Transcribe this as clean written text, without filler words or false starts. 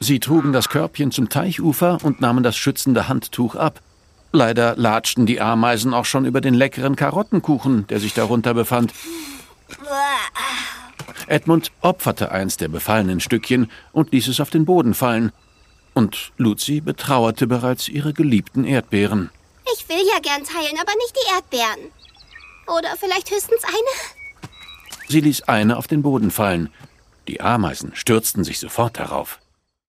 Sie trugen das Körbchen zum Teichufer und nahmen das schützende Handtuch ab. Leider latschten die Ameisen auch schon über den leckeren Karottenkuchen, der sich darunter befand. Edmund opferte eins der befallenen Stückchen und ließ es auf den Boden fallen. Und Luzi betrauerte bereits ihre geliebten Erdbeeren. Ich will ja gern teilen, aber nicht die Erdbeeren. Oder vielleicht höchstens eine? Sie ließ eine auf den Boden fallen. Die Ameisen stürzten sich sofort darauf.